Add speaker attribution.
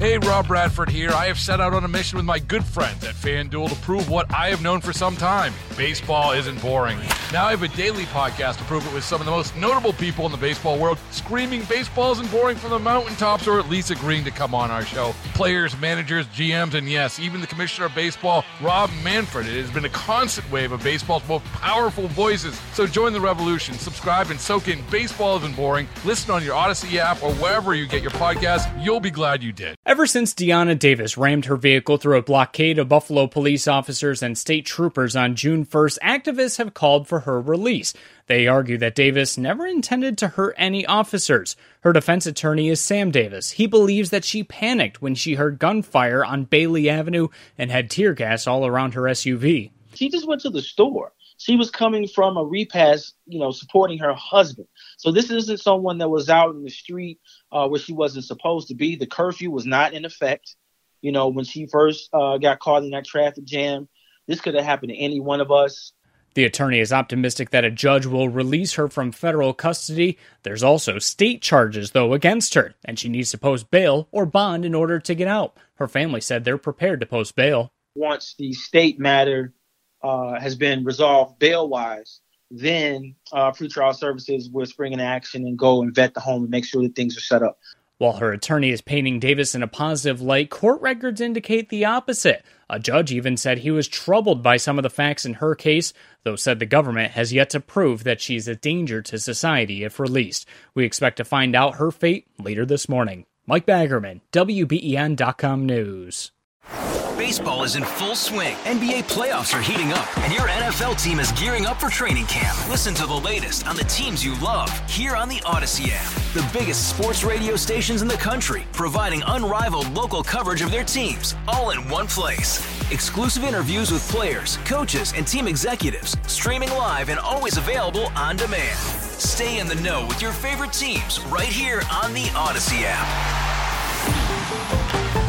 Speaker 1: Hey, Rob Bradford here. I have set out on a mission with my good friends at FanDuel to prove what I have known for some time. Baseball isn't boring. Now I have a daily podcast to prove it with some of the most notable people in the baseball world, screaming baseball isn't boring from the mountaintops, or at least agreeing to come on our show. Players, managers, GMs, and yes, even the commissioner of baseball, Rob Manfred. It has been a constant wave of baseball's most powerful voices. So join the revolution. Subscribe and soak in Baseball Isn't Boring. Listen on your Odyssey app or wherever you get your podcasts. You'll be glad you did.
Speaker 2: Ever since Deanna Davis rammed her vehicle through a blockade of Buffalo police officers and state troopers on June 1st, activists have called for her release. They argue that Davis never intended to hurt any officers. Her defense attorney is Sam Davis. He believes that she panicked when she heard gunfire on Bailey Avenue and had tear gas all around her SUV.
Speaker 3: She just went to the store. She was coming from a repast, supporting her husband. So this isn't someone that was out in the street where she wasn't supposed to be. The curfew was not in effect. When she first got caught in that traffic jam, this could have happened to any one of us.
Speaker 2: The attorney is optimistic that a judge will release her from federal custody. There's also state charges, though, against her, and she needs to post bail or bond in order to get out. Her family said they're prepared to post bail.
Speaker 3: Once the state matter has been resolved bail-wise, then pretrial services will spring into action and go and vet the home and make sure that things are set up.
Speaker 2: While her attorney is painting Davis in a positive light, court records indicate the opposite. A judge even said he was troubled by some of the facts in her case, though said the government has yet to prove that she's a danger to society if released. We expect to find out her fate later this morning. Mike Baggerman, WBEN.com News.
Speaker 4: Baseball is in full swing. NBA playoffs are heating up, and your NFL team is gearing up for training camp. Listen to the latest on the teams you love here on the Odyssey app. The biggest sports radio stations in the country, providing unrivaled local coverage of their teams, all in one place. Exclusive interviews with players, coaches, and team executives, streaming live and always available on demand. Stay in the know with your favorite teams right here on the Odyssey app.